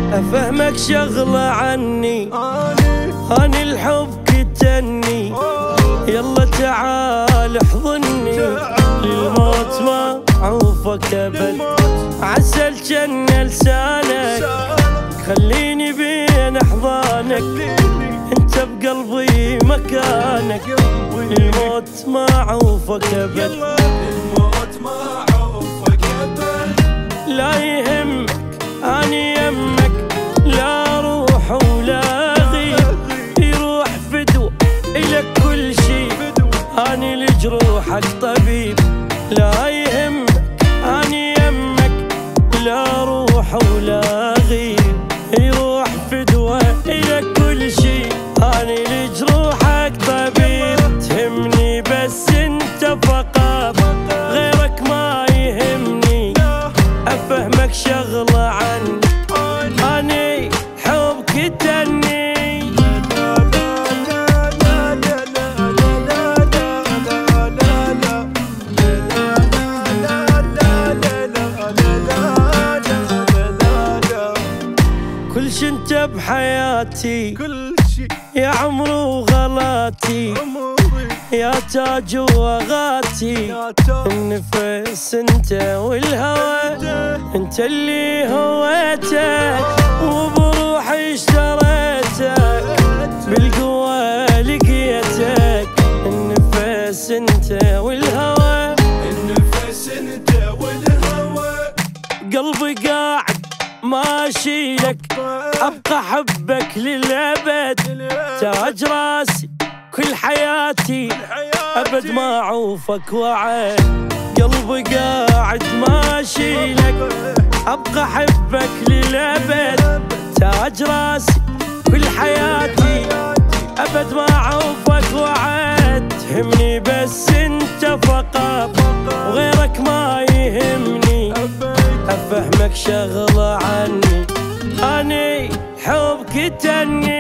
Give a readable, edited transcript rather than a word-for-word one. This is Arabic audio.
افهمك شغلة عني، اني الحب كتني، يلا تعال احضني، للموت ما عوفك ابد، عسل جن لسانك، خليني بين احضانك، انت بقلبي مكانك، للموت ما عوفك ابد، لا يهمك اني يمك، لا روح ولا غيب، يروح فدوى الك كل شي، اني لجروحك طبيب، لا يهمك اني يمك، لا روح ولا غيب، يروح فدوى الك كل شي، اني لجروحك طبيب، تهمني بس انت فقط، غيرك ما يهمني، افهمك شغلة عني، اني حبك تني. كل شي انت بحياتي، كل شي يا عمري وغلاتي، يا تاج وغاتي، النفس انت والهوى، انت اللي هويتك، وبروحي اشتريتك، بالقوة لقيتك، النفس انت والهوى، النفس انت والهوى، قلبي قاعد ما اشيلك، ابقى احبك للابد، تاج راسي كل حياتي، ابد ما اعوفك وعد، قلبي قاعد ما اشيلك، ابقى احبك للابد، تاج راسي كل حياتي، ابد ما اعوفك وعد، تهمني بس انت فقط، وغيرك ما يهمني، افهمك شغلة عني، اني حبك تني.